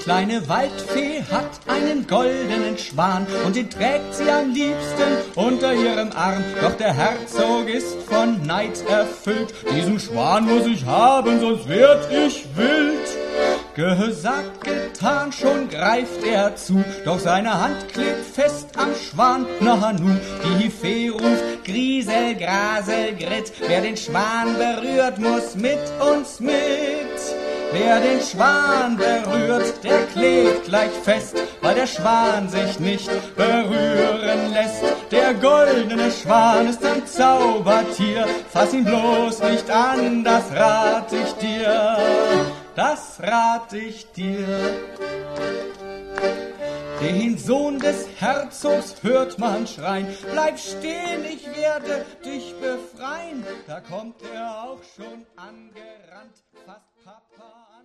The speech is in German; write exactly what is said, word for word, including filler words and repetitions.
kleine Waldfee hat einen goldenen Schwan und den trägt sie am liebsten unter ihrem Arm. Doch der Herzog ist von Neid erfüllt. Diesen Schwan muss ich haben, sonst werd ich wild. Gesagt, getan, schon greift er zu, doch seine Hand klebt fest am Schwan. Na nu, die Fee ruft Griesel, Grasel, Grit. Wer den Schwan berührt, muss mit uns mit. Wer den Schwan berührt, der klebt gleich fest, weil der Schwan sich nicht berühren lässt. Der goldene Schwan ist ein Zaubertier, fass ihn bloß nicht an, das rat ich dir. Das rat ich dir. Den Sohn des Herzogs hört man schreien, bleib stehen, ich werde dich befreien. Da kommt er auch schon angerannt, fasst Papa an.